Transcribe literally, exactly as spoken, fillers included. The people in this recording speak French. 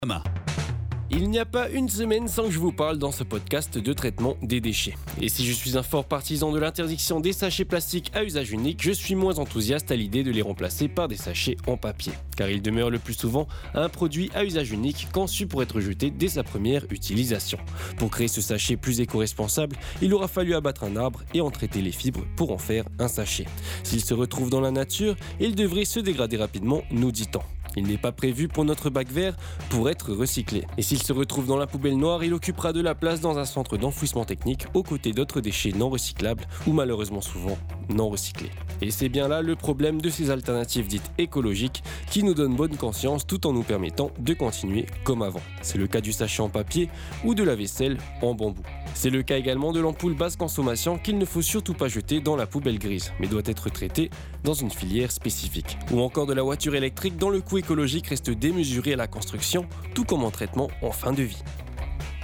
Il n'y a pas une semaine sans que je vous parle dans ce podcast de traitement des déchets. Et si je suis un fort partisan de l'interdiction des sachets plastiques à usage unique, je suis moins enthousiaste à l'idée de les remplacer par des sachets en papier. Car ils demeurent le plus souvent un produit à usage unique conçu pour être jeté dès sa première utilisation. Pour créer ce sachet plus éco-responsable, il aura fallu abattre un arbre et en traiter les fibres pour en faire un sachet. S'il se retrouve dans la nature, il devrait se dégrader rapidement, nous dit-on. Il n'est pas prévu pour notre bac vert pour être recyclé. Et s'il se retrouve dans la poubelle noire, il occupera de la place dans un centre d'enfouissement technique aux côtés d'autres déchets non recyclables ou malheureusement souvent non recyclés. Et c'est bien là le problème de ces alternatives dites écologiques qui nous donnent bonne conscience tout en nous permettant de continuer comme avant. C'est le cas du sachet en papier ou de la vaisselle en bambou. C'est le cas également de l'ampoule basse consommation qu'il ne faut surtout pas jeter dans la poubelle grise, mais doit être traitée dans une filière spécifique. Ou encore de la voiture électrique dont le coût écologique reste démesuré à la construction, tout comme en traitement en fin de vie.